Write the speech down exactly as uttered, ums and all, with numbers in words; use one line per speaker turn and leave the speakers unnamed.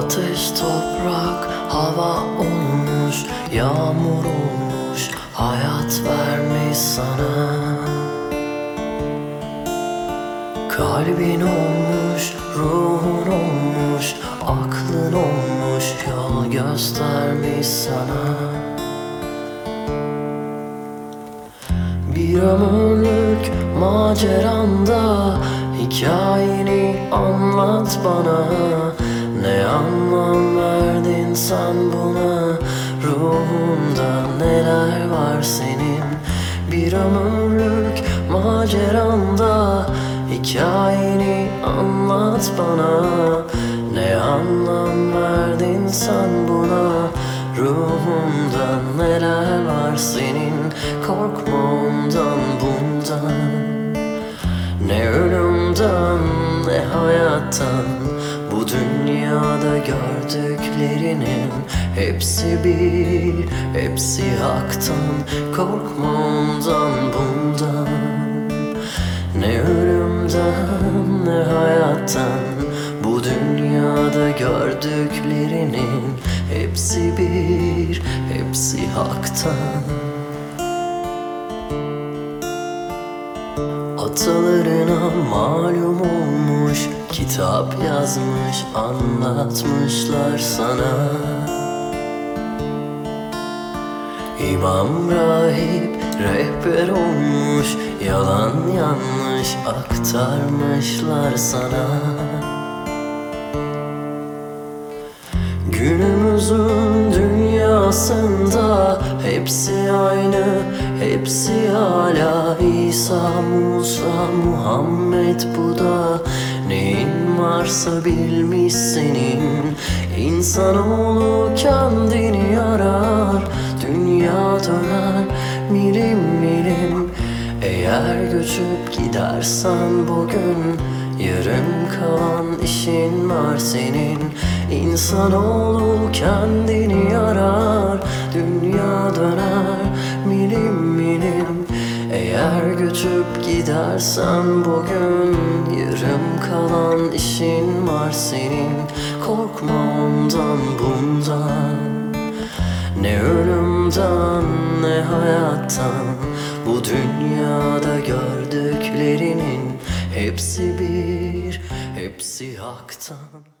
Ateş, toprak, hava olmuş, yağmur olmuş, hayat vermiş sana. Kalbin olmuş, ruhun olmuş, aklın olmuş, yol göstermiş sana. Bir ömürlük maceranda hikayeni anlat bana. Ne anlam verdin sen buna? Ruhunda neler var senin? Bir ömürlük maceranda hikayeni anlat bana. Ne anlam verdin sen buna? Ruhunda neler var senin? Korkma ondan bundan. Ne ölümden ne hayattan, bu dünyada gördüklerinin hepsi bir, hepsi haktan. Korkma ondan bundan. Ne ölümden ne hayattan, bu dünyada gördüklerinin hepsi bir, hepsi haktan. Atalarına malum olmuş, kitap yazmış, anlatmışlar sana. İmam, rahip, rehber olmuş, yalan yanlış aktarmışlar sana. Günümüzün dünyasında hepsi aynı, hepsi hala İsa, Musa, Muhammed, Buda. Neyin varsa bilmiş senin. İnsanoğlu kendini arar, dünya döner milim milim. Eğer göçüp gidersen bugün, yarın kalan işin var senin. İnsanoğlu kendini arar, dünya döner milim milim. Eğer göçüp gidersen bugün, yarım kalan işin var senin. Korkma ondan bundan. Ne ölümden ne hayattan, bu dünyada gördüklerinin hepsi bir, hepsi haktan.